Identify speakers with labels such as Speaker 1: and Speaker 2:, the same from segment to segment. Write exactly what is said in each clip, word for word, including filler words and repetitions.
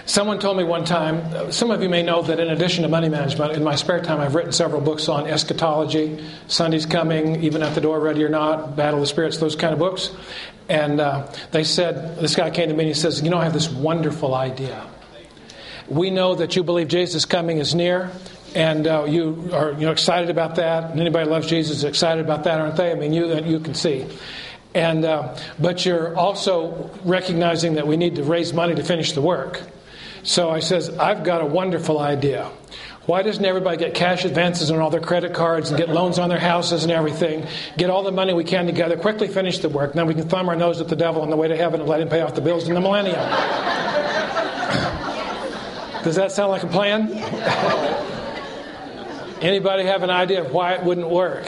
Speaker 1: Someone told me one time, some of you may know that in addition to money management, in my spare time I've written several books on eschatology, Sunday's Coming, Even at the Door, Ready or Not, Battle of the Spirits, those kind of books. And uh, they said, this guy came to me and he says, you know, I have this wonderful idea. We know that you believe Jesus' coming is near, and uh, you are you know excited about that. And anybody who loves Jesus is excited about that, aren't they? I mean, you you can see. And uh, but you're also recognizing that we need to raise money to finish the work. So I says, I've got a wonderful idea. Why doesn't everybody get cash advances on all their credit cards and get loans on their houses and everything? Get all the money we can together, quickly finish the work. Then we can thumb our nose at the devil on the way to heaven and let him pay off the bills in the millennium. Does that sound like a plan? Anybody have an idea of why it wouldn't work?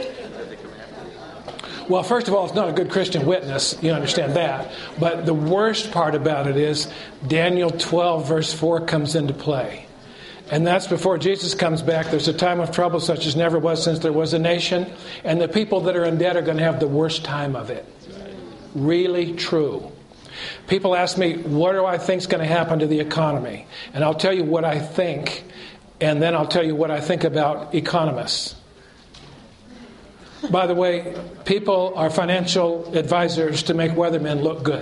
Speaker 1: Well, first of all, it's not a good Christian witness. You understand that. But the worst part about it is Daniel twelve verse four comes into play. And that's before Jesus comes back. There's a time of trouble such as never was since there was a nation. And the people that are in debt are going to have the worst time of it. Really true. People ask me, what do I think is going to happen to the economy? And I'll tell you what I think. And then I'll tell you what I think about economists. By the way, people are financial advisors to make weathermen look good.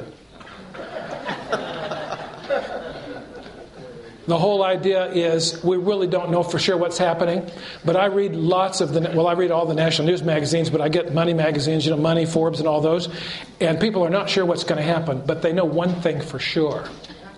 Speaker 1: The whole idea is we really don't know for sure what's happening. But I read lots of the, well, I read all the national news magazines, but I get money magazines, you know, Money, Forbes, and all those. And people are not sure what's going to happen, but they know one thing for sure.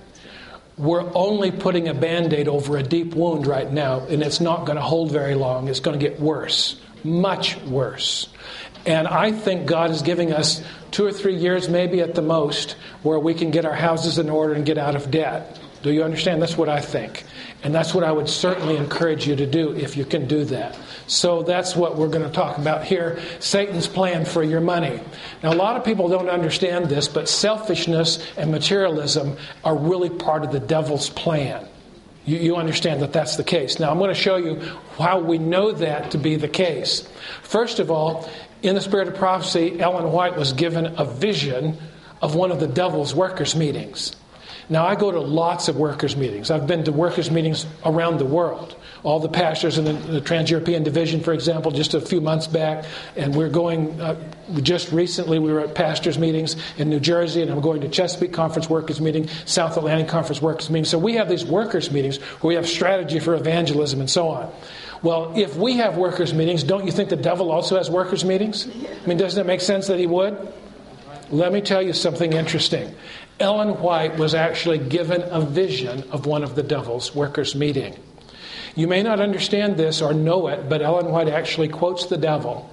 Speaker 1: We're only putting a Band-Aid over a deep wound right now, and it's not going to hold very long. It's going to get worse. Much worse. And I think God is giving us two or three years, maybe at the most, where we can get our houses in order and get out of debt. Do you understand? That's what I think. And that's what I would certainly encourage you to do if you can do that. So that's what we're going to talk about here. Satan's plan for your money. Now, a lot of people don't understand this, but selfishness and materialism are really part of the devil's plan. You, you understand that that's the case. Now, I'm going to show you how we know that to be the case. First of all, in the spirit of prophecy, Ellen White was given a vision of one of the devil's workers' meetings. Now, I go to lots of workers' meetings. I've been to workers' meetings around the world. All the pastors in the, the Trans-European Division, for example, just a few months back. And we're going, uh, just recently we were at pastors' meetings in New Jersey, and I'm going to Chesapeake Conference Workers' Meeting, South Atlantic Conference Workers' Meeting. So we have these workers' meetings where we have strategy for evangelism and so on. Well, if we have workers' meetings, don't you think the devil also has workers' meetings? I mean, doesn't it make sense that he would? Let me tell you something interesting. Ellen White was actually given a vision of one of the devil's workers' meeting. You may not understand this or know it, but Ellen White actually quotes the devil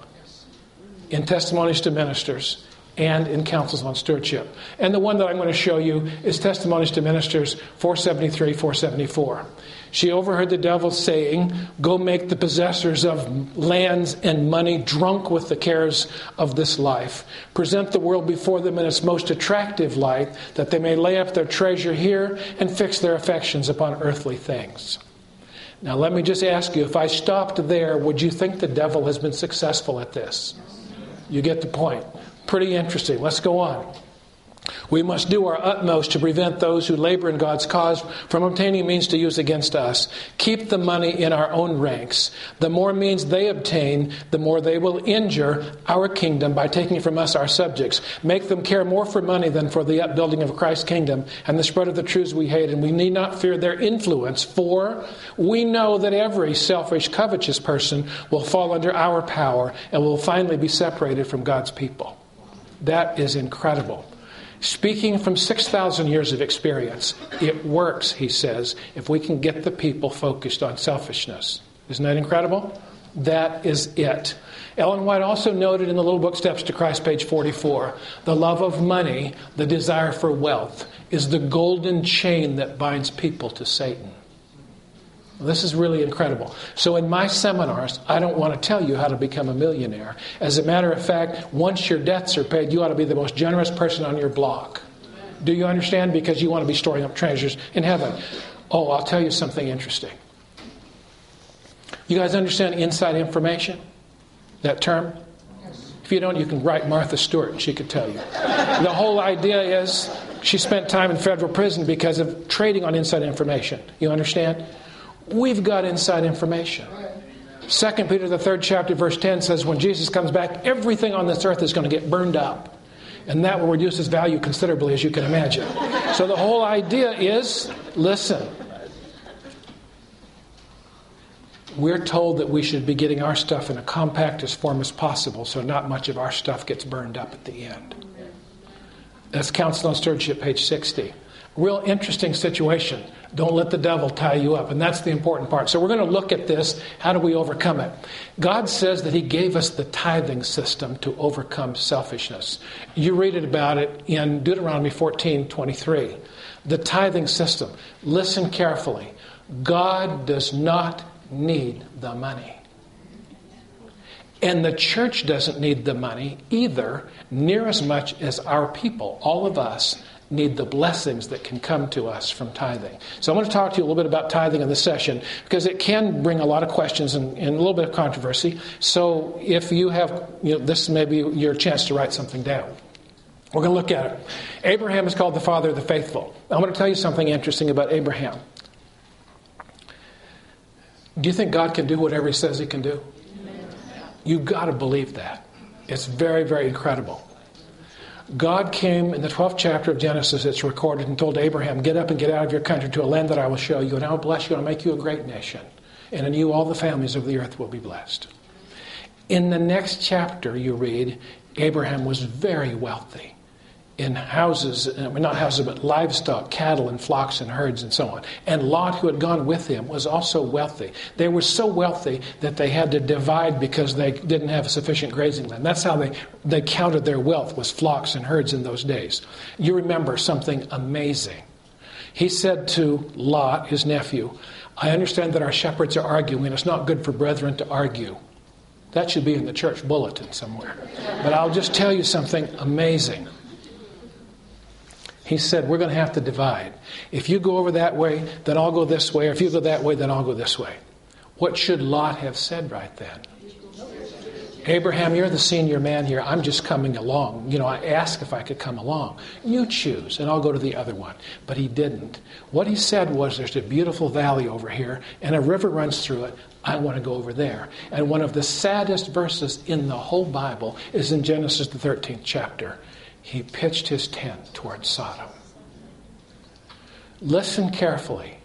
Speaker 1: in Testimonies to Ministers and in Counsels on Stewardship. And the one that I'm going to show you is Testimonies to Ministers four seventy-three, four seventy-four. She overheard the devil saying, "Go make the possessors of lands and money drunk with the cares of this life. Present the world before them in its most attractive light, that they may lay up their treasure here and fix their affections upon earthly things." Now let me just ask you, if I stopped there, would you think the devil has been successful at this? You get the point. Pretty interesting. Let's go on. We must do our utmost to prevent those who labor in God's cause from obtaining means to use against us. Keep the money in our own ranks. The more means they obtain, the more they will injure our kingdom by taking from us our subjects. Make them care more for money than for the upbuilding of Christ's kingdom and the spread of the truths we hate. And we need not fear their influence, for we know that every selfish, covetous person will fall under our power and will finally be separated from God's people. That is incredible. Speaking from six thousand years of experience, it works, he says, if we can get the people focused on selfishness. Isn't that incredible? That is it. Ellen White also noted in the little book Steps to Christ, page forty-four, the love of money, the desire for wealth, is the golden chain that binds people to Satan. This is really incredible. So in my seminars, I don't want to tell you how to become a millionaire. As a matter of fact, once your debts are paid, you ought to be the most generous person on your block. Do you understand? Because you want to be storing up treasures in heaven. Oh, I'll tell you something interesting. You guys understand inside information? That term? If you don't, you can write Martha Stewart and she could tell you. The whole idea is, She spent time in federal prison because of trading on inside information. You understand? We've got inside information. Second Peter, the third chapter, verse ten says, when Jesus comes back, everything on this earth is going to get burned up. And that will reduce its value considerably, as you can imagine. So the whole idea is, listen. We're told that we should be getting our stuff in a compactest form as possible, so not much of our stuff gets burned up at the end. That's Counsel on Stewardship, page sixty. Real interesting situation. Don't let the devil tie you up. And that's the important part. So we're going to look at this. How do we overcome it? God says that he gave us the tithing system to overcome selfishness. You read it about it in Deuteronomy fourteen twenty-three. The tithing system. Listen carefully. God does not need the money. And the church doesn't need the money either, near as much as our people, all of us, need the blessings that can come to us from tithing. So I'm going to talk to you a little bit about tithing in this session, because it can bring a lot of questions and, and a little bit of controversy. So if you have, you know, this may be your chance to write something down. We're going to look at it. Abraham is called the father of the faithful. I'm going to tell you something interesting about Abraham. Do you think God can do whatever he says he can do? You've got to believe that. It's very, very incredible. God came in the twelfth chapter of Genesis, it's recorded, and told Abraham, get up and get out of your country to a land that I will show you, and I will bless you and I'll make you a great nation. And in you all the families of the earth will be blessed. In the next chapter you read, Abraham was very wealthy in houses, not houses, but livestock, cattle and flocks and herds and so on. And Lot, who had gone with him, was also wealthy. They were so wealthy that they had to divide because they didn't have sufficient grazing land. That's how they, they counted their wealth, was flocks and herds in those days. You remember something amazing. He said to Lot, his nephew, I understand that our shepherds are arguing. It's not good for brethren to argue. That should be in the church bulletin somewhere. But I'll just tell you something amazing. He said, we're going to have to divide. If you go over that way, then I'll go this way. Or if you go that way, then I'll go this way. What should Lot have said right then? Abraham, you're the senior man here. I'm just coming along. You know, I asked if I could come along. You choose, and I'll go to the other one. But he didn't. What he said was, there's a beautiful valley over here, and a river runs through it. I want to go over there. And one of the saddest verses in the whole Bible is in Genesis, the thirteenth chapter. He pitched his tent towards Sodom. Listen carefully.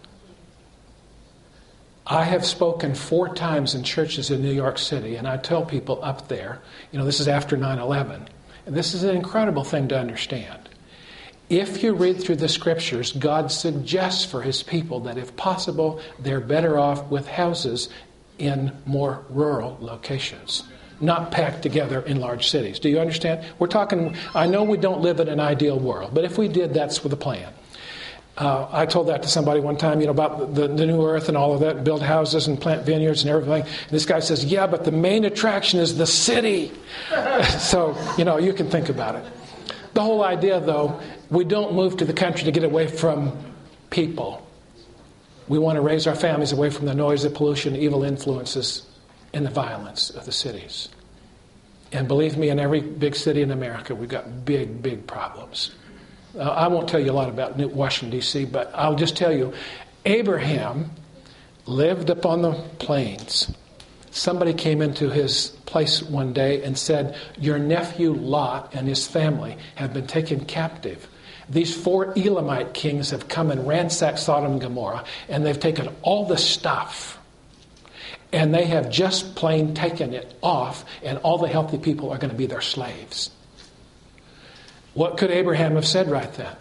Speaker 1: I have spoken four times in churches in New York City, and I tell people up there, you know, this is after nine eleven, and this is an incredible thing to understand. If you read through the scriptures, God suggests for his people that if possible, they're better off with houses in more rural locations, not packed together in large cities. Do you understand? We're talking, I know we don't live in an ideal world, but if we did, that's the plan. Uh, I told that to somebody one time, you know, about the, the new earth and all of that, and build houses and plant vineyards and everything. And this guy says, yeah, but the main attraction is the city. So, you know, you can think about it. The whole idea, though, we don't move to the country to get away from people. We want to raise our families away from the noise, the pollution, the evil influences, and the violence of the cities. And believe me, in every big city in America, we've got big, big problems. Uh, I won't tell you a lot about Washington, D C, but I'll just tell you, Abraham lived up on the plains. Somebody came into his place one day and said, your nephew Lot and his family have been taken captive. These four Elamite kings have come and ransacked Sodom and Gomorrah, and they've taken all the stuff. And they have just plain taken it off, and all the healthy people are going to be their slaves. What could Abraham have said right then?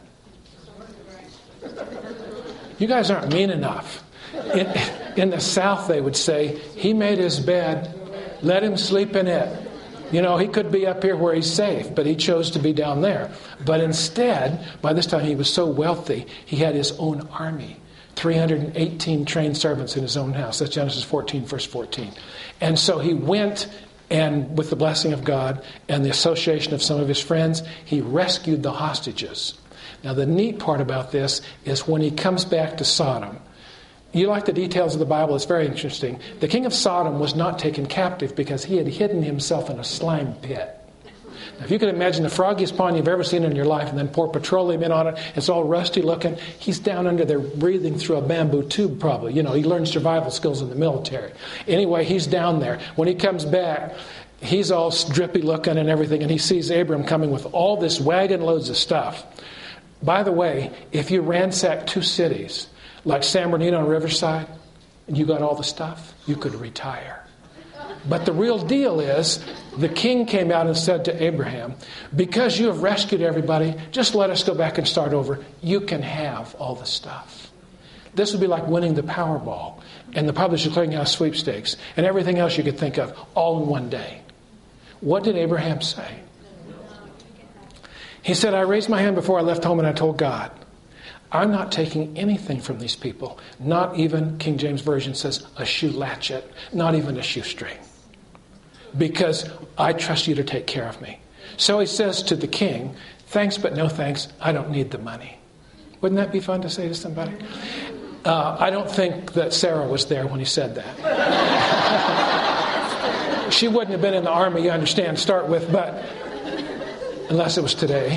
Speaker 1: You guys aren't mean enough. In, in the South, they would say, he made his bed, let him sleep in it. You know, he could be up here where he's safe, but he chose to be down there. But instead, by this time he was so wealthy, he had his own army. three hundred eighteen trained servants in his own house. That's Genesis fourteen, verse fourteen. And so he went, and with the blessing of God and the association of some of his friends, he rescued the hostages. Now, the neat part about this is when he comes back to Sodom, you like the details of the Bible, it's very interesting. The king of Sodom was not taken captive because he had hidden himself in a slime pit. If you can imagine the froggiest pond you've ever seen in your life and then pour petroleum in on it, it's all rusty looking. He's down under there breathing through a bamboo tube probably. You know, he learned survival skills in the military. Anyway, he's down there. When he comes back, he's all drippy looking and everything, and he sees Abram coming with all this wagon loads of stuff. By the way, if you ransack two cities, like San Bernardino and Riverside, and you got all the stuff, you could retire. But the real deal is, the king came out and said to Abraham, because you have rescued everybody, just let us go back and start over. You can have all the stuff. This would be like winning the Powerball and the Publishers Clearinghouse sweepstakes and everything else you could think of all in one day. What did Abraham say? He said, I raised my hand before I left home and I told God, I'm not taking anything from these people. Not even, King James Version says, a shoe latchet. Not even a shoestring. Because I trust you to take care of me. So he says to the king, thanks but no thanks. I don't need the money. Wouldn't that be fun to say to somebody? Uh, I don't think that Sarah was there when he said that. She wouldn't have been in the army, you understand, to start with, but unless it was today.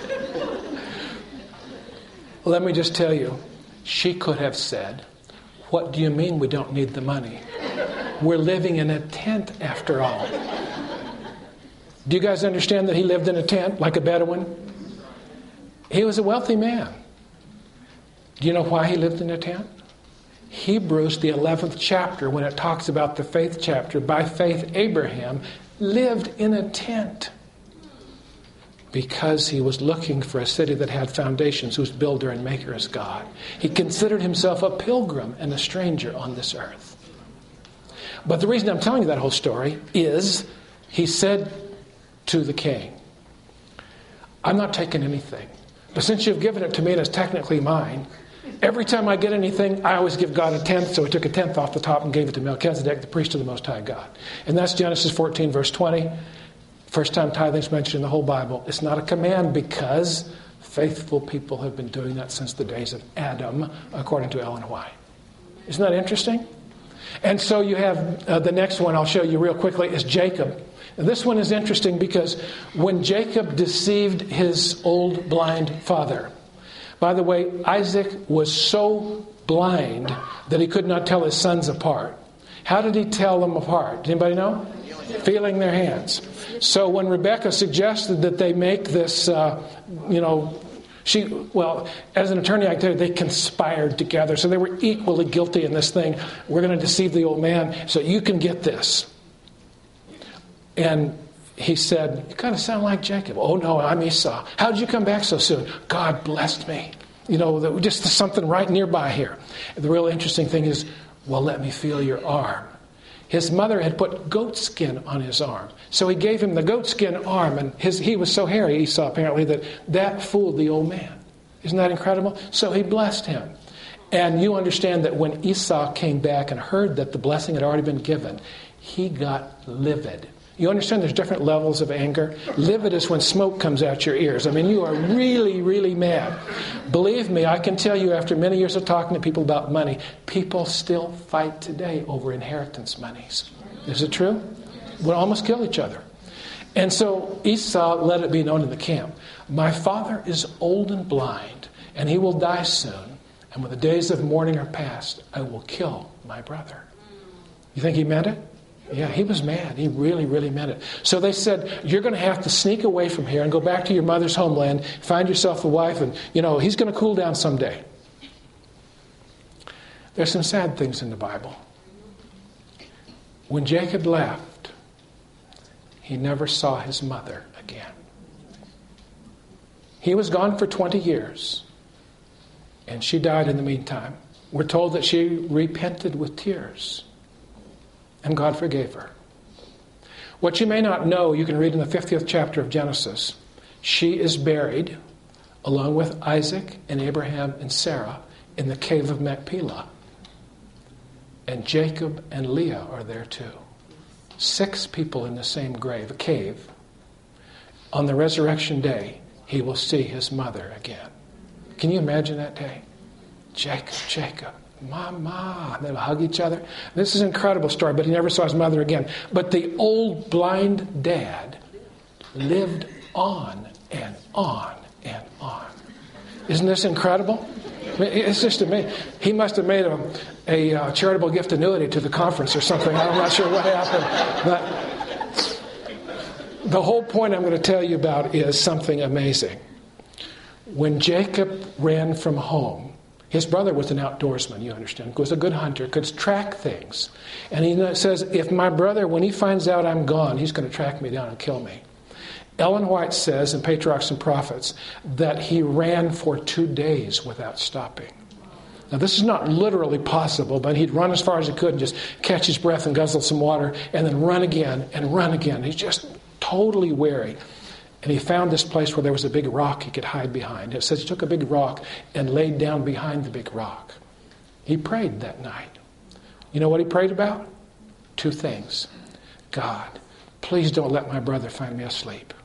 Speaker 1: Let me just tell you, she could have said, what do you mean we don't need the money? We're living in a tent after all. Do you guys understand that he lived in a tent like a Bedouin? He was a wealthy man. Do you know why he lived in a tent? Hebrews, the eleventh chapter, when it talks about the faith chapter, by faith Abraham lived in a tent. Because he was looking for a city that had foundations, whose builder and maker is God. He considered himself a pilgrim and a stranger on this earth. But the reason I'm telling you that whole story is he said to the king, I'm not taking anything. But since you've given it to me and it's technically mine, every time I get anything, I always give God a tenth. So he took a tenth off the top and gave it to Melchizedek, the priest of the Most High God. And that's Genesis fourteen, verse twenty. First time tithing is mentioned in the whole Bible. It's not a command because faithful people have been doing that since the days of Adam, according to Ellen White. Isn't that interesting? And so you have uh, the next one I'll show you real quickly is Jacob. And this one is interesting because when Jacob deceived his old blind father, by the way, Isaac was so blind that he could not tell his sons apart. How did he tell them apart? Does anybody know? Feeling their hands. So when Rebecca suggested that they make this, uh, you know, she, well, as an attorney, I can tell you, they conspired together. So they were equally guilty in this thing. We're going to deceive the old man so you can get this. And he said, you kind of sound like Jacob. Oh, no, I'm Esau. How did you come back so soon? God blessed me. You know, just something right nearby here. The real interesting thing is, well, let me feel your arm. His mother had put goat skin on his arm. So he gave him the goat skin arm, and his, he was so hairy, Esau, apparently, that that fooled the old man. Isn't that incredible? So he blessed him. And you understand that when Esau came back and heard that the blessing had already been given, he got livid. You understand there's different levels of anger? Livid is when smoke comes out your ears. I mean, you are really, really mad. Believe me, I can tell you after many years of talking to people about money, people still fight today over inheritance monies. Is it true? Would almost kill each other. And so Esau let it be known in the camp, my father is old and blind, and he will die soon. And when the days of mourning are past, I will kill my brother. You think he meant it? Yeah, he was mad. He really, really meant it. So they said, you're going to have to sneak away from here and go back to your mother's homeland, find yourself a wife, and, you know, he's going to cool down someday. There's some sad things in the Bible. When Jacob left, he never saw his mother again. He was gone for twenty years, and she died in the meantime. We're told that she repented with tears. And God forgave her. What you may not know, you can read in the fiftieth chapter of Genesis. She is buried along with Isaac and Abraham and Sarah in the cave of Machpelah. And Jacob and Leah are there too. Six people in the same grave, a cave. On the resurrection day, he will see his mother again. Can you imagine that day? Jacob, Jacob. Mama, they'll hug each other. This is an incredible story, but he never saw his mother again. But the old blind dad lived on and on and on. Isn't this incredible? I mean, it's just amazing. He must have made a, a uh, charitable gift annuity to the conference or something. I'm not sure what happened. But the whole point I'm going to tell you about is something amazing. When Jacob ran from home, his brother was an outdoorsman, you understand. He was a good hunter, could track things. And he says, if my brother, when he finds out I'm gone, he's going to track me down and kill me. Ellen White says in Patriarchs and Prophets that he ran for two days without stopping. Now, this is not literally possible, but he'd run as far as he could and just catch his breath and guzzle some water and then run again and run again. He's just totally weary. And he found this place where there was a big rock he could hide behind. It says he took a big rock and laid down behind the big rock. He prayed that night. You know what he prayed about? Two things. God, please don't let my brother find me asleep.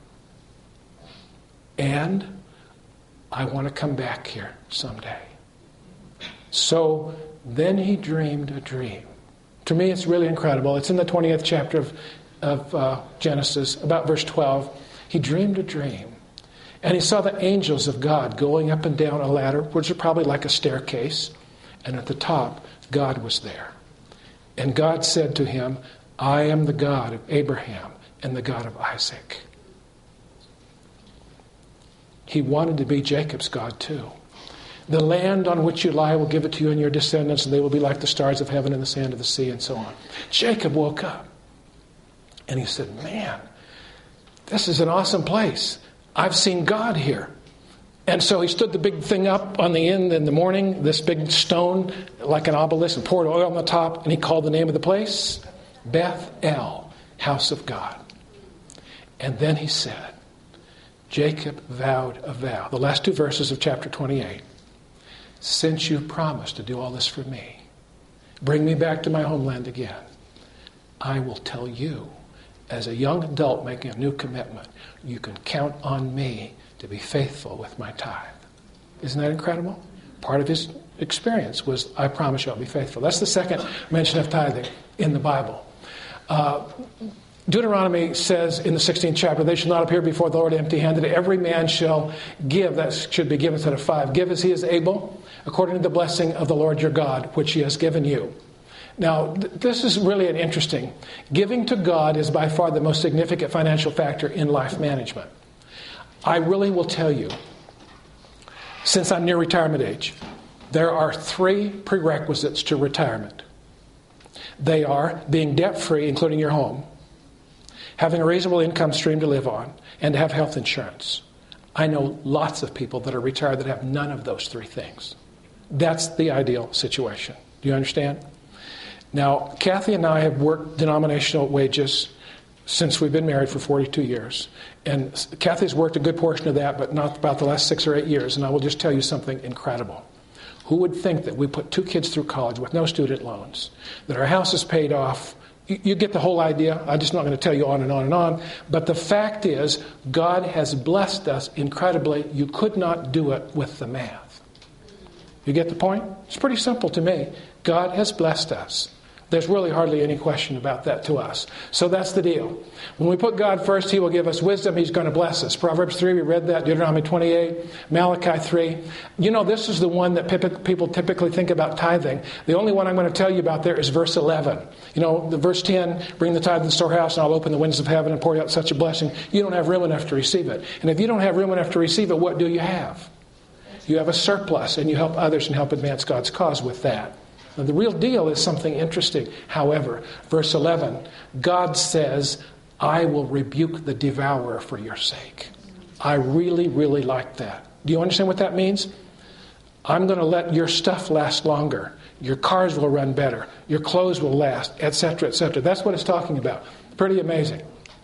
Speaker 1: And I want to come back here someday. So then he dreamed a dream. To me, it's really incredible. It's in the twentieth chapter of, of uh, Genesis, about verse twelve. He dreamed a dream. And he saw the angels of God going up and down a ladder, which is probably like a staircase. And at the top, God was there. And God said to him, I am the God of Abraham and the God of Isaac. He wanted to be Jacob's God too. The land on which you lie will give it to you and your descendants, and they will be like the stars of heaven and the sand of the sea, and so on. Jacob woke up. And he said, man, this is an awesome place. I've seen God here. And so he stood the big thing up on the end in the morning, this big stone, like an obelisk, and poured oil on the top, and he called the name of the place Beth El, house of God. And then he said, Jacob vowed a vow. The last two verses of chapter twenty-eight. Since you promised to do all this for me, bring me back to my homeland again, I will tell you, as a young adult making a new commitment, you can count on me to be faithful with my tithe. Isn't that incredible? Part of his experience was, I promise you I'll be faithful. That's the second mention of tithing in the Bible. Uh, Deuteronomy says in the sixteenth chapter, they shall not appear before the Lord empty-handed. Every man shall give, that should be given instead of five. Give as he is able, according to the blessing of the Lord your God, which he has given you. Now, th- this is really an interesting. Giving to God is by far the most significant financial factor in life management. I really will tell you, since I'm near retirement age, there are three prerequisites to retirement. They are being debt-free, including your home, having a reasonable income stream to live on, and to have health insurance. I know lots of people that are retired that have none of those three things. That's the ideal situation. Do you understand? Now, Kathy and I have worked denominational wages since we've been married for forty-two years. And Kathy's worked a good portion of that, but not about the last six or eight years. And I will just tell you something incredible. Who would think that we put two kids through college with no student loans, that our house is paid off? You, you get the whole idea. I'm just not going to tell you on and on and on. But the fact is, God has blessed us incredibly. You could not do it with the math. You get the point? It's pretty simple to me. God has blessed us. There's really hardly any question about that to us. So that's the deal. When we put God first, he will give us wisdom. He's going to bless us. Proverbs three, we read that. Deuteronomy twenty-eight. Malachi three. You know, this is the one that people typically think about tithing. The only one I'm going to tell you about there is verse eleven. You know, the verse ten, bring the tithe in the storehouse and I'll open the windows of heaven and pour out such a blessing. You don't have room enough to receive it. And if you don't have room enough to receive it, what do you have? You have a surplus, and you help others and help advance God's cause with that. Now, the real deal is something interesting. However, verse eleven, God says, I will rebuke the devourer for your sake. I really, really like that. Do you understand what that means? I'm going to let your stuff last longer. Your cars will run better. Your clothes will last, et cetera, et cetera. That's what it's talking about. Pretty amazing.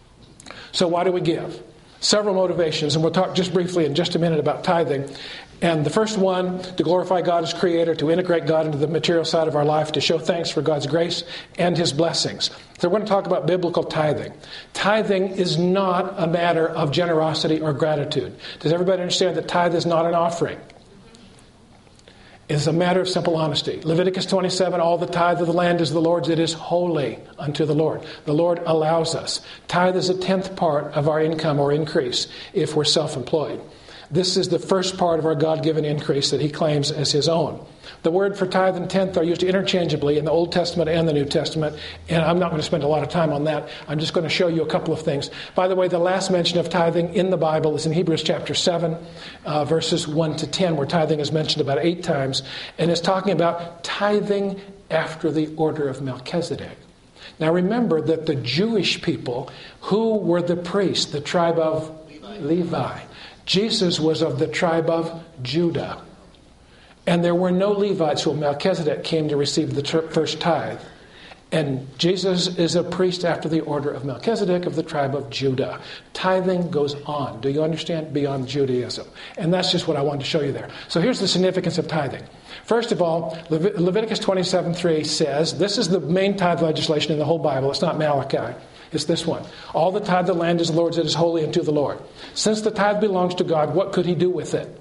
Speaker 1: So why do we give? Several motivations, and we'll talk just briefly in just a minute about tithing. And the first one, to glorify God as Creator, to integrate God into the material side of our life, to show thanks for God's grace and His blessings. So we're going to talk about biblical tithing. Tithing is not a matter of generosity or gratitude. Does everybody understand that tithe is not an offering? It's a matter of simple honesty. Leviticus twenty-seven, all the tithe of the land is the Lord's. It is holy unto the Lord. The Lord allows us. Tithe is a tenth part of our income or increase if we're self-employed. This is the first part of our God-given increase that he claims as his own. The word for tithe and tenth are used interchangeably in the Old Testament and the New Testament, and I'm not going to spend a lot of time on that. I'm just going to show you a couple of things. By the way, the last mention of tithing in the Bible is in Hebrews chapter seven, uh, verses one to ten, where tithing is mentioned about eight times, and it's talking about tithing after the order of Melchizedek. Now remember that the Jewish people, who were the priests, the tribe of Levi. Levi. Jesus was of the tribe of Judah. And there were no Levites when Melchizedek came to receive the ter- first tithe. And Jesus is a priest after the order of Melchizedek of the tribe of Judah. Tithing goes on, do you understand, beyond Judaism. And that's just what I wanted to show you there. So here's the significance of tithing. First of all, Levit- Leviticus twenty-seven three says, this is the main tithe legislation in the whole Bible. It's not Malachi. It's this one. All the tithe of the land is the Lord's. It is holy unto the Lord. Since the tithe belongs to God, what could he do with it?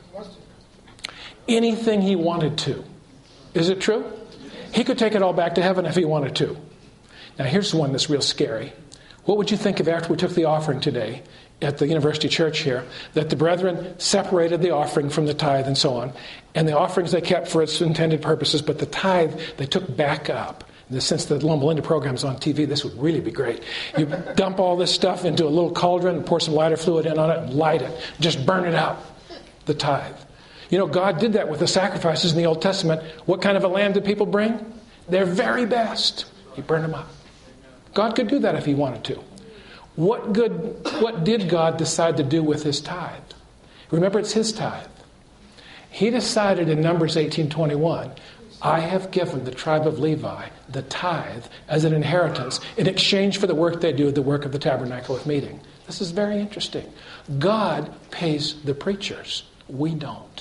Speaker 1: Anything he wanted to. Is it true? He could take it all back to heaven if he wanted to. Now here's one that's real scary. What would you think if after we took the offering today at the University Church here, that the brethren separated the offering from the tithe and so on, and the offerings they kept for its intended purposes, but the tithe they took back up. Since the Loma Linda program is on T V, this would really be great. You dump all this stuff into a little cauldron and pour some lighter fluid in on it and light it. Just burn it out. The tithe. You know, God did that with the sacrifices in the Old Testament. What kind of a lamb did people bring? Their very best. He burned them up. God could do that if he wanted to. What good, what did God decide to do with his tithe? Remember, it's his tithe. He decided in Numbers eighteen twenty-one, I have given the tribe of Levi the tithe as an inheritance in exchange for the work they do, the work of the tabernacle of meeting. This is very interesting. God pays the preachers. We don't.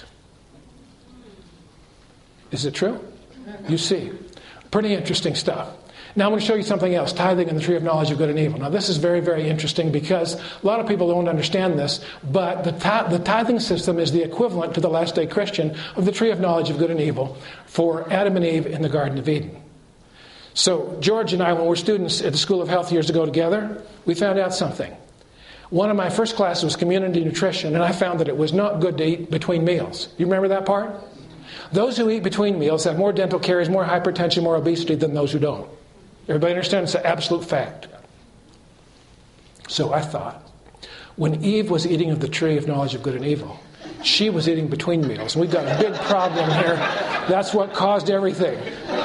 Speaker 1: Is it true? You see. Pretty interesting stuff. Now I'm going to show you something else, tithing and the tree of knowledge of good and evil. Now this is very, very interesting because a lot of people don't understand this, but the, t- the tithing system is the equivalent to the last day Christian of the tree of knowledge of good and evil for Adam and Eve in the Garden of Eden. So George and I, when we were students at the School of Health years ago together, we found out something. One of my first classes was community nutrition, and I found that it was not good to eat between meals. You remember that part? Those who eat between meals have more dental caries, more hypertension, more obesity than those who don't. Everybody understand? It's an absolute fact. So I thought, when Eve was eating of the tree of knowledge of good and evil, she was eating between meals. We've got a big problem here. That's what caused everything.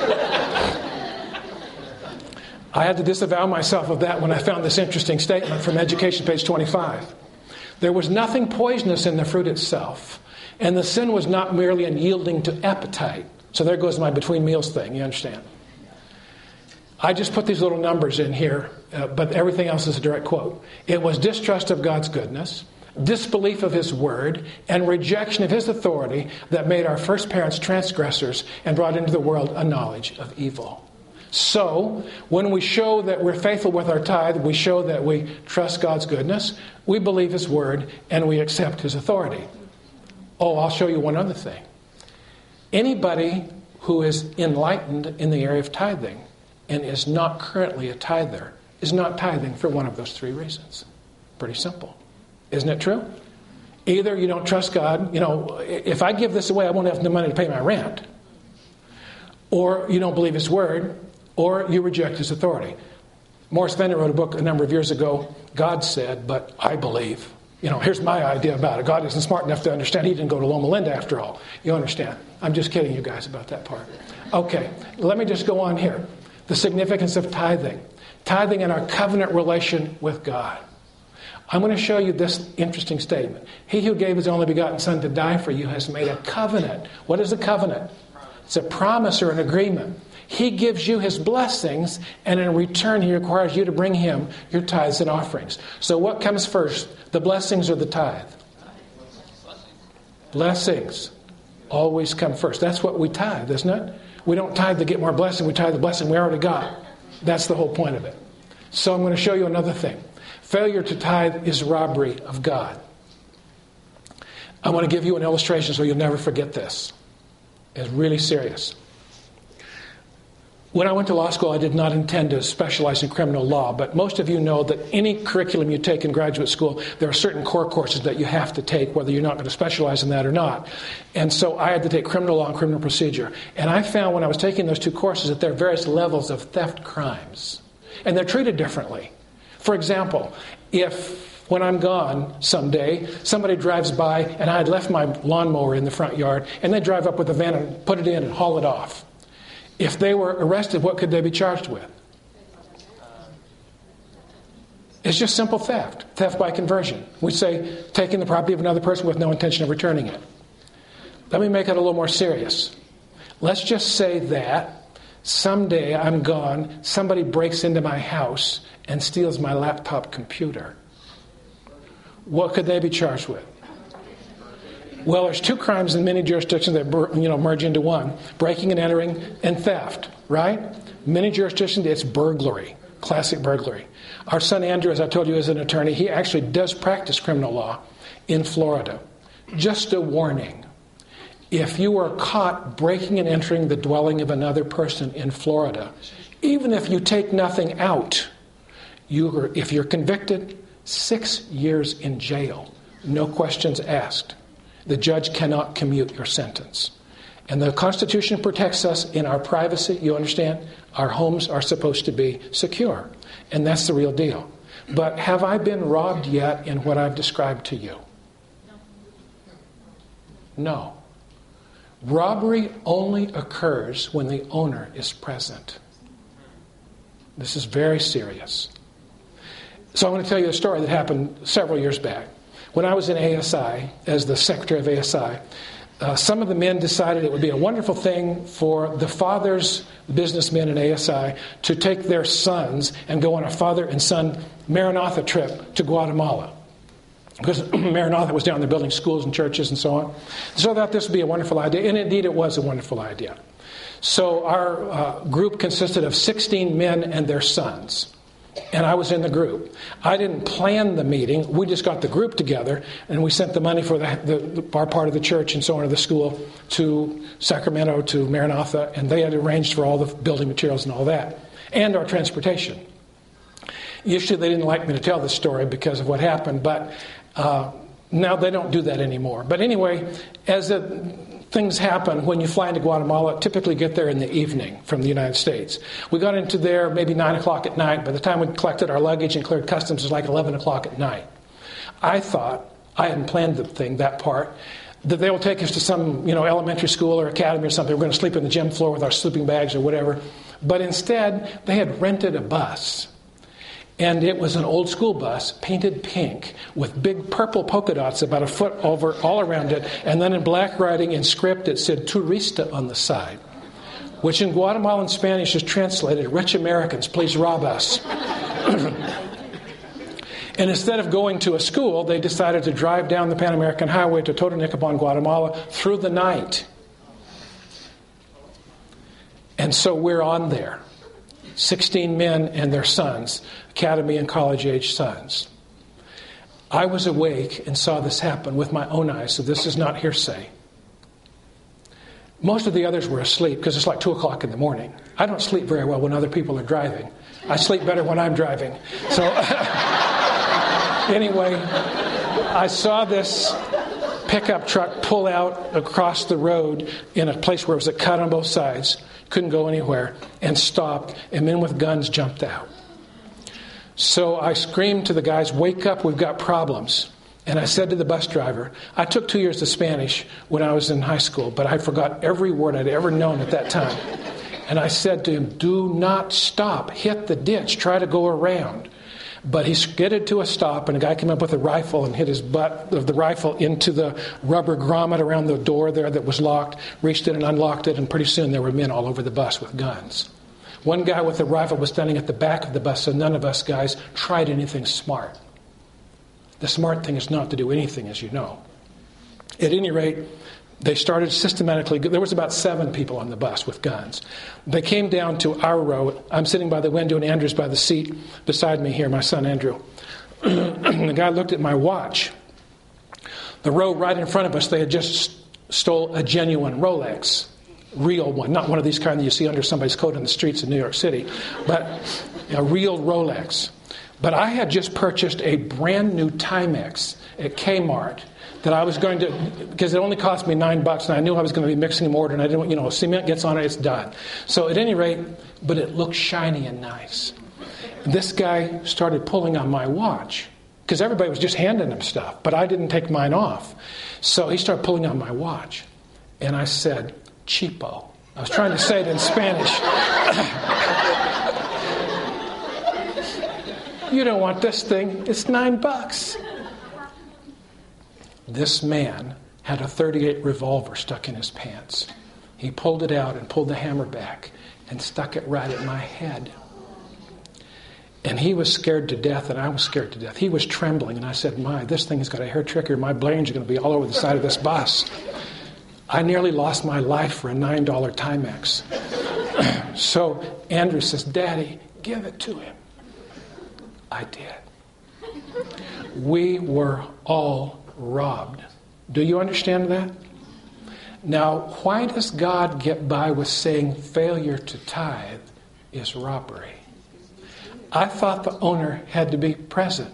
Speaker 1: I had to disavow myself of that when I found this interesting statement from Education, page twenty-five. There was nothing poisonous in the fruit itself, and the sin was not merely in yielding to appetite. So there goes my between meals thing, you understand? I just put these little numbers in here, uh, but everything else is a direct quote. It was distrust of God's goodness, disbelief of his word, and rejection of his authority that made our first parents transgressors and brought into the world a knowledge of evil. So, when we show that we're faithful with our tithe, we show that we trust God's goodness, we believe his word, and we accept his authority. Oh, I'll show you one other thing. Anybody who is enlightened in the area of tithing and is not currently a tither is not tithing for one of those three reasons. Pretty simple. Isn't it true? Either you don't trust God, you know, if I give this away, I won't have the money to pay my rent. Or you don't believe his word, or you reject his authority. Morris Fender wrote a book a number of years ago, God said, but I believe. You know, here's my idea about it. God isn't smart enough to understand. He didn't go to Loma Linda after all. You understand? I'm just kidding you guys about that part. Okay, let me just go on here. The significance of tithing. Tithing in our covenant relation with God. I'm going to show you this interesting statement. He who gave his only begotten Son to die for you has made a covenant. What is a covenant? It's a promise or an agreement. He gives you his blessings, and in return he requires you to bring him your tithes and offerings. So what comes first, the blessings or the tithe? Blessings always come first. That's what we tithe, isn't it? We don't tithe to get more blessing. We tithe the blessing we already got. That's the whole point of it. So I'm going to show you another thing. Failure to tithe is robbery of God. I want to give you an illustration so you'll never forget this. It's really serious. When I went to law school, I did not intend to specialize in criminal law, but most of you know that any curriculum you take in graduate school, there are certain core courses that you have to take, whether you're not going to specialize in that or not. And so I had to take criminal law and criminal procedure. And I found when I was taking those two courses that there are various levels of theft crimes, and they're treated differently. For example, if when I'm gone someday, somebody drives by and I had left my lawnmower in the front yard, and they drive up with a van and put it in and haul it off. If they were arrested, what could they be charged with? It's just simple theft. Theft by conversion. We say taking the property of another person with no intention of returning it. Let me make it a little more serious. Let's just say that someday I'm gone, somebody breaks into my house and steals my laptop computer. What could they be charged with? Well, there's two crimes in many jurisdictions that you know merge into one: breaking and entering and theft, right? Many jurisdictions, it's burglary, classic burglary. Our son Andrew, as I told you, is an attorney. He actually does practice criminal law in Florida. Just a warning. If you are caught breaking and entering the dwelling of another person in Florida, even if you take nothing out, you are, if you're convicted, six years in jail, no questions asked. The judge cannot commute your sentence. And the Constitution protects us in our privacy, you understand? Our homes are supposed to be secure. And that's the real deal. But have I been robbed yet in what I've described to you? No. Robbery only occurs when the owner is present. This is very serious. So I want to tell you a story that happened several years back. When I was in A S I, as the secretary of A S I, uh, some of the men decided it would be a wonderful thing for the fathers, the businessmen in A S I, to take their sons and go on a father and son Maranatha trip to Guatemala. Because Maranatha was down there building schools and churches and so on. So I thought this would be a wonderful idea, and indeed it was a wonderful idea. So our uh, group consisted of sixteen men and their sons. And I was in the group. I didn't plan the meeting. We just got the group together, and we sent the money for the, the, the, our part of the church and so on to the school to Sacramento, to Maranatha, and they had arranged for all the building materials and all that, and our transportation. Usually they didn't like me to tell this story because of what happened, but uh, now they don't do that anymore. But anyway, as the things happen when you fly into Guatemala, typically get there in the evening from the United States. We got into there maybe nine o'clock at night. By the time we collected our luggage and cleared customs, it was like eleven o'clock at night. I thought, I hadn't planned the thing, that part, that they will take us to some you know, elementary school or academy or something. We're going to sleep on the gym floor with our sleeping bags or whatever. But instead, they had rented a bus. And it was an old school bus, painted pink, with big purple polka dots about a foot over all around it. And then in black writing in script, it said Turista on the side, which in Guatemalan Spanish is translated, "Rich Americans, please rob us." And instead of going to a school, they decided to drive down the Pan American Highway to Totonicapán, Guatemala, through the night. And so we're on there. sixteen men and their sons, academy and college-age sons. I was awake and saw this happen with my own eyes, so this is not hearsay. Most of the others were asleep because it's like two o'clock in the morning. I don't sleep very well when other people are driving. I sleep better when I'm driving. So anyway, I saw this pickup truck pull out across the road in a place where it was a cut on both sides. Couldn't go anywhere, and stopped, and men with guns jumped out. So I screamed to the guys, "Wake up, we've got problems." And I said to the bus driver, I took two years of Spanish when I was in high school, but I forgot every word I'd ever known at that time. And I said to him, "Do not stop, hit the ditch, try to go around." But he skidded to a stop, and a guy came up with a rifle and hit his butt of the rifle into the rubber grommet around the door there that was locked, reached it and unlocked it, and pretty soon there were men all over the bus with guns. One guy with a rifle was standing at the back of the bus, so none of us guys tried anything smart. The smart thing is not to do anything, as you know. At any rate, they started systematically. There was about seven people on the bus with guns. They came down to our row. I'm sitting by the window, and Andrew's by the seat beside me here, my son Andrew. The guy looked at my watch. The row right in front of us, they had just stole a genuine Rolex. real one, not one of these kind that you see under somebody's coat in the streets of New York City, but a real Rolex. But I had just purchased a brand new Timex at Kmart that I was going to, because it only cost me nine bucks, and I knew I was going to be mixing mortar, and I didn't, you know, cement gets on it, it's done. So at any rate, but it looked shiny and nice. This guy started pulling on my watch, because everybody was just handing him stuff, but I didn't take mine off. So he started pulling on my watch, and I said, cheapo. I was trying to say it in Spanish. You don't want this thing. It's nine bucks. This man had a thirty-eight revolver stuck in his pants. He pulled it out and pulled the hammer back and stuck it right at my head. And he was scared to death, and I was scared to death. He was trembling, and I said, my, this thing has got a hair trigger. My brains are going to be all over the side of this bus. I nearly lost my life for a nine dollar Timex. So Andrew says, Daddy, give it to him. I did. We were all robbed. Do you understand that? Now, why does God get by with saying failure to tithe is robbery? I thought the owner had to be present.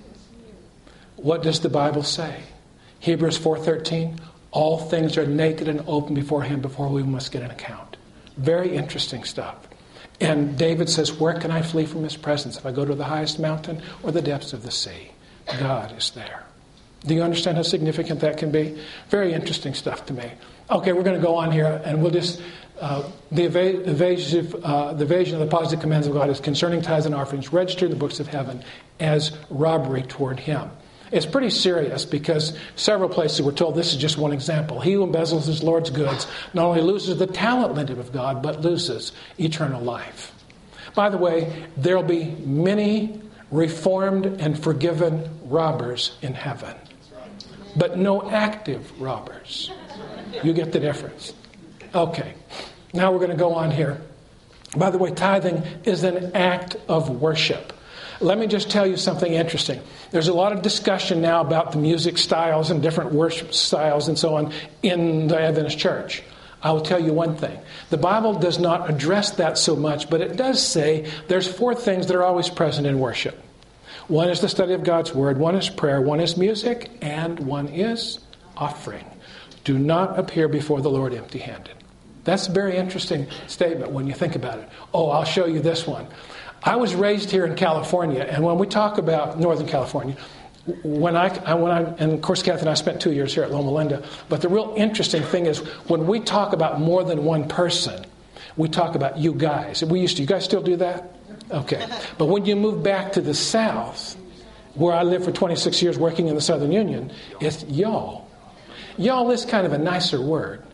Speaker 1: What does the Bible say? Hebrews four thirteen, all things are naked and open before him, before we must get an account. Very interesting stuff. And David says, where can I flee from his presence? If I go to the highest mountain or the depths of the sea, God is there. Do you understand how significant that can be? Very interesting stuff to me. Okay, we're going to go on here, and we'll just... Uh, the, eva- evasive, uh, the evasion of the positive commands of God is concerning tithes and offerings registered in the books of heaven as robbery toward him. It's pretty serious because several places we're told this is just one example. He who embezzles his Lord's goods not only loses the talent lended of God, but loses eternal life. By the way, there'll be many reformed and forgiven robbers in heaven, but no active robbers. You get the difference. Okay, now we're going to go on here. By the way, tithing is an act of worship. Let me just tell you something interesting. There's a lot of discussion now about the music styles and different worship styles and so on in the Adventist church. I will tell you one thing. The Bible does not address that so much, but it does say there's four things that are always present in worship. One is the study of God's Word, one is prayer, one is music, and one is offering. Do not appear before the Lord empty-handed. That's a very interesting statement when you think about it. Oh, I'll show you this one. I was raised here in California, and when we talk about Northern California, when I, when I, and of course Kathy and I spent two years here at Loma Linda, but the real interesting thing is when we talk about more than one person, we talk about you guys. We used to, you guys still do that? Okay. But when you move back to the South, where I lived for twenty-six years working in the Southern Union, it's y'all. Y'all is kind of a nicer word.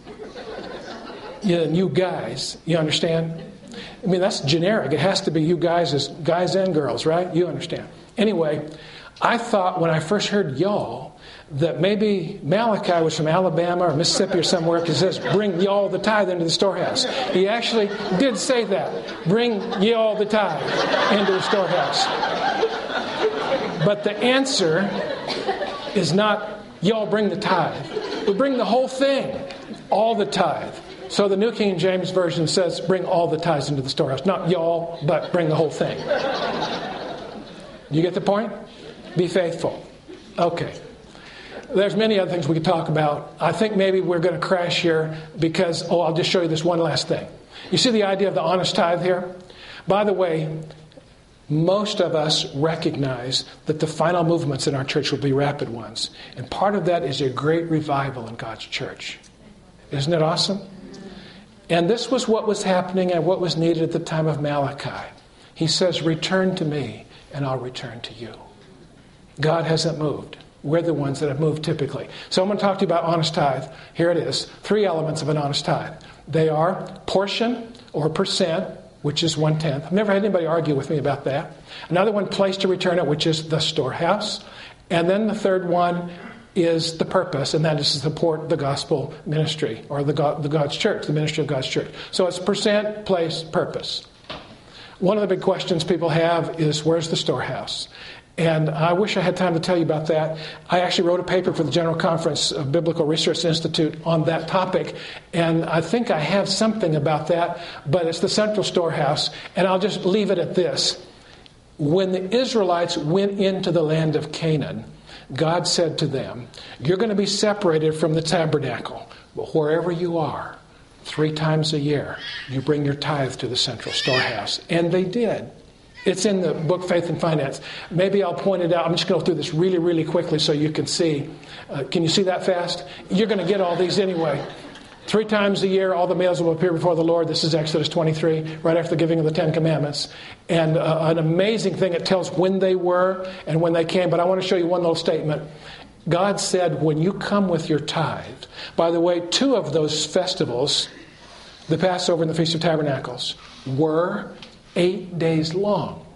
Speaker 1: Yeah, you guys, you understand? I mean, that's generic. It has to be you guys as guys and girls, right? You understand. Anyway, I thought when I first heard y'all that maybe Malachi was from Alabama or Mississippi or somewhere because it says, bring y'all the tithe into the storehouse. He actually did say that. Bring y'all the tithe into the storehouse. But the answer is not y'all bring the tithe. We bring the whole thing, all the tithe. So the New King James Version says, bring all the tithes into the storehouse. Not y'all, but bring the whole thing. You get the point? Be faithful. Okay. There's many other things we could talk about. I think maybe we're going to crash here because, oh, I'll just show you this one last thing. You see the idea of the honest tithe here? By the way, most of us recognize that the final movements in our church will be rapid ones. And part of that is a great revival in God's church. Isn't it awesome? And this was what was happening and what was needed at the time of Malachi. He says, return to me and I'll return to you. God hasn't moved. We're the ones that have moved typically. So I'm going to talk to you about honest tithe. Here it is. Three elements of an honest tithe. They are portion or percent, which is one-tenth. I've never had anybody argue with me about that. Another one, place to return it, which is the storehouse. And then the third one is the purpose, and that is to support the gospel ministry or the, God, the God's church, the ministry of God's church. So it's percent, place, purpose. One of the big questions people have is, where's the storehouse? And I wish I had time to tell you about that. I actually wrote a paper for the General Conference of Biblical Research Institute on that topic, and I think I have something about that, but it's the central storehouse, and I'll just leave it at this. When the Israelites went into the land of Canaan, God said to them, you're going to be separated from the tabernacle, but wherever you are, three times a year, you bring your tithe to the central storehouse. And they did. It's in the book Faith and Finance. Maybe I'll point it out. I'm just going to go through this really, really quickly so you can see. Uh, can you see that fast? You're going to get all these anyway. Three times a year, all the males will appear before the Lord. This is Exodus twenty-three, right after the giving of the Ten Commandments. And uh, an amazing thing, it tells when they were and when they came. But I want to show you one little statement. God said, when you come with your tithe, by the way, two of those festivals, the Passover and the Feast of Tabernacles, were eight days long.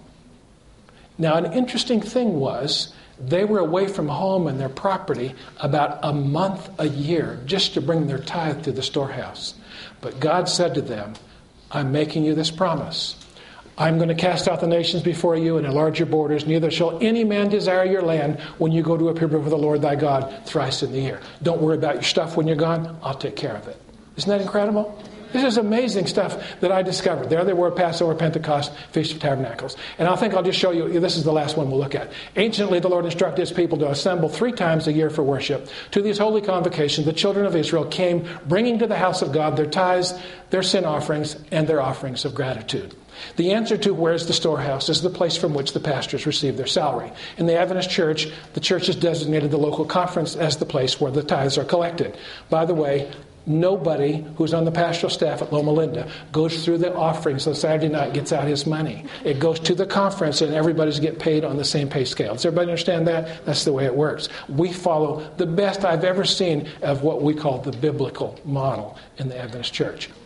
Speaker 1: Now, an interesting thing was, they were away from home and their property about a month a year just to bring their tithe to the storehouse. But God said to them, I'm making you this promise. I'm going to cast out the nations before you and enlarge your borders. Neither shall any man desire your land when you go to appear before the Lord thy God thrice in the year. Don't worry about your stuff when you're gone. I'll take care of it. Isn't that incredible? This is amazing stuff that I discovered. There they were, Passover, Pentecost, Feast of Tabernacles. And I think I'll just show you, this is the last one we'll look at. Anciently, the Lord instructed his people to assemble three times a year for worship. To these holy convocations, the children of Israel came, bringing to the house of God their tithes, their sin offerings, and their offerings of gratitude. The answer to where's the storehouse is the place from which the pastors receive their salary. In the Adventist church, the church has designated the local conference as the place where the tithes are collected. By the way, nobody who's on the pastoral staff at Loma Linda goes through the offerings on Saturday night, gets out his money. It goes to the conference and everybody's get paid on the same pay scale. Does everybody understand that? That's the way it works. We follow the best I've ever seen of what we call the biblical model in the Adventist church.